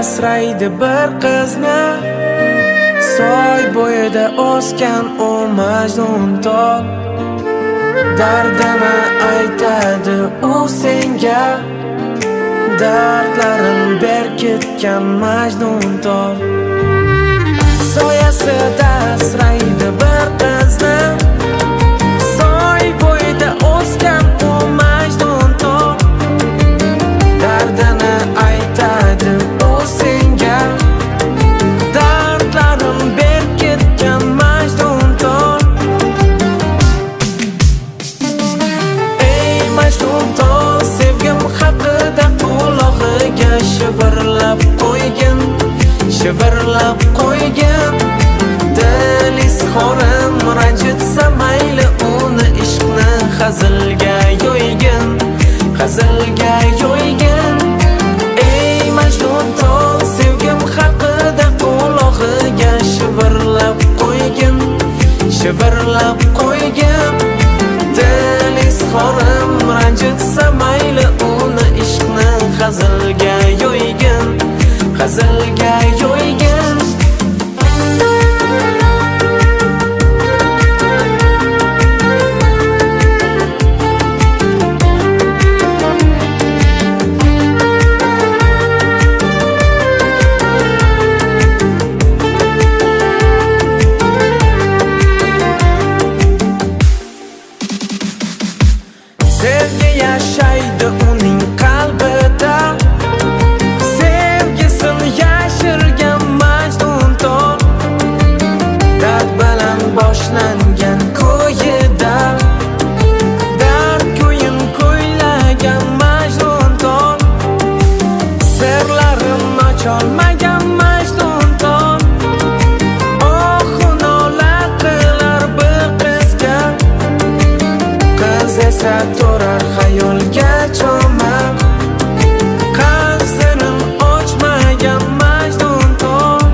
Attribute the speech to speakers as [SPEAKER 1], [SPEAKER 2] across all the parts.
[SPEAKER 1] asraydi bir qizni, soy bo'yida o'sgan u Majnun tol. Dardini aytadi u senga, dardlarin berkitgan Majnun tol. Soyasida asraydi bir qizni, soy bo'yida o'sgan u Majnun tol. Dardini aytadi u senga, dardlarin berkitgan Majnun tol. Ey Majnun tol, sevgim haqida qulog'iga shivirlab qo'ygin, shivirlab qo'ygin. Dil izhorim ranjitsa mayli, uni ishqni hazilga yo'ygin, hazilga yo'ygin. Ey Majnun tol, sevgim haqida qulog'iga shivirlab qo'ygin, shivirlab qo'ygin. Dil izhorim ranjitsa mayli, uni ishqni hazilga yo'ygin, hazilga yo'ygin. Sevgi yashaydi uning qalbida, sevgisini yashirgan Majnun tol. Dard bilan boshlangan ko'yida, dard ko'yin ko'ylagan Majnun tol. Sirlarini ocholmagan Majnun tol. Oh, nola qilar bir qizga, qiz esa turar xayolga cho'mib, qalbini ochmagan Majnun tol.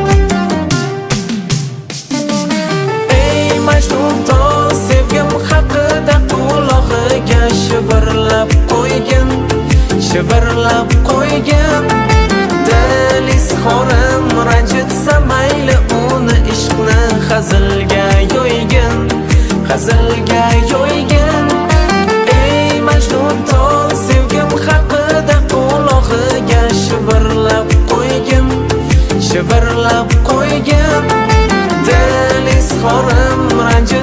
[SPEAKER 1] Ey Majnun tol, sevgim haqida qulog'iga shivirlab qo'ygin, shivirlab qo'ygin. Dil izhorim ranjitsa mayli, uni ishqni hazilga yo'ygin, hazilga yo'ygin. Ey Majnun tol, sevgim haqida qulog'iga shivirlab qo'ygin, shivirlab qo'ygin. Dil izhorim ranjitsa